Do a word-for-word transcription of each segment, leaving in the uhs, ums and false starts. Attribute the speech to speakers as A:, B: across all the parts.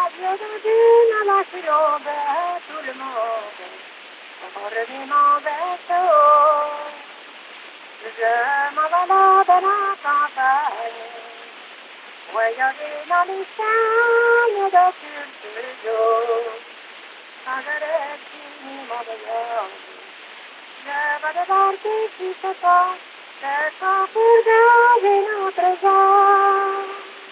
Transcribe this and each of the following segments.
A: Dieu de Dieu, la chilobe, tout le monde, on revient mon vaisseau. Je m'en vais là dans la campagne, voyager dans les chagnes de culture. Quand j'aurai fini mon voyage, je vais débarquer qui se passe, je sens pour gager notre genre.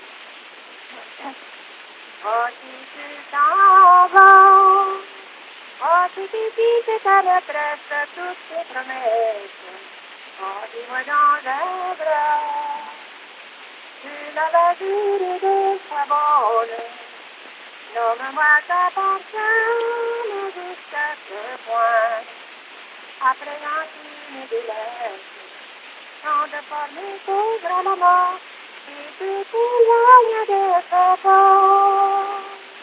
A: Oh, si tu t'en vas, oh, si tu quittes ta retraite, toutes tes promesses, oh, dis-moi dans les bras, tu l'avais juré de sa bonne, nomme-moi ta personne jusqu'à ce point, après un tu me délaisses, sans de former pauvre à la mort, si tu t'éloignes de ce bord.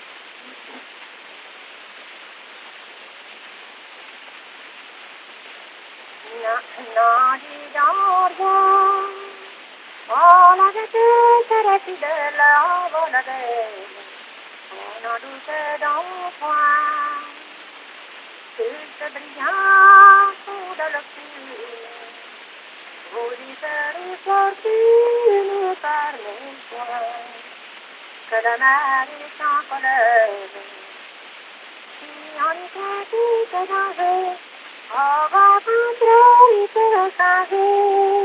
A: Non, dis donc rien, on avait tout serait fidèle, on volait, on en doutait donc point, tout ce brillant fond de l'obscur, vous dites fortune par les soins, que la mer est en colère, si on y fait tout danger, on va rentrer, il peut changer.